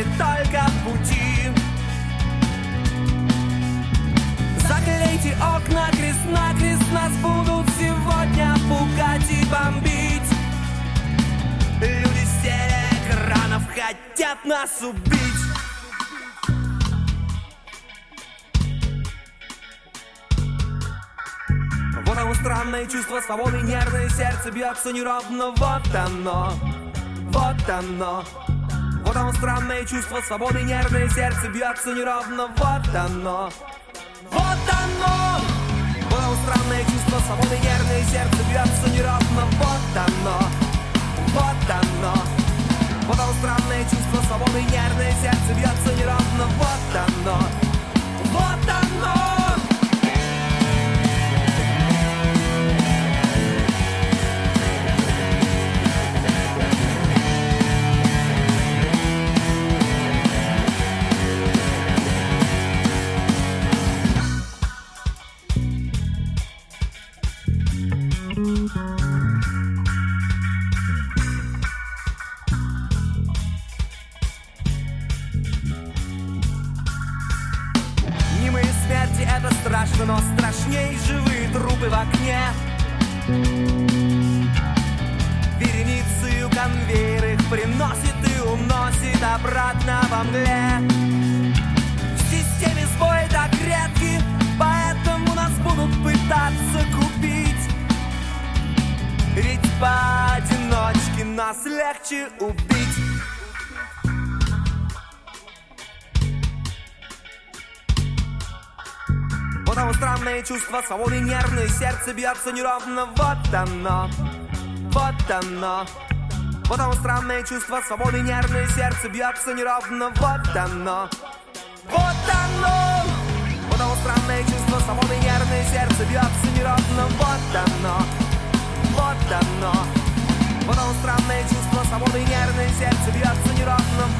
мысли только в пути. Заклейте окна крест-накрест, нас будут сегодня пугать и бомбить. Люди с телеэкранов хотят нас убить. Вот оно странное чувство свободы, нервное сердце бьется неровно. Вот оно, вот оно. Вот оно странное чувство свободы, нервное сердце бьется неровно. Вот оно, вот оно. Вот оно странное чувство свободы, нервное сердце бьется неровно. Вот оно, вот оно. Вот оно странное чувство свободы, нервное сердце бьется неровно. Вот оно, вот оно. Немые смерти — это страшно, но страшней живые трупы в окне. Вереницею конвейер их приносит и уносит обратно во мгле. В системе сбой так редки, поэтому нас будут пытаться купить. Ведь поодиночке нас легче убить. Вот оно странное чувство свободы, нервное сердце бьется неровно. Вот оно, вот оно. Вот оно странное чувство свободы, нервное сердце бьется неровно. Вот оно, вот оно. Вот оно странное чувство свободы, нервное сердце бьется неровно. Вот оно, вот оно. Вот оно странное чувство свободы, нервное сердце бьется неровно.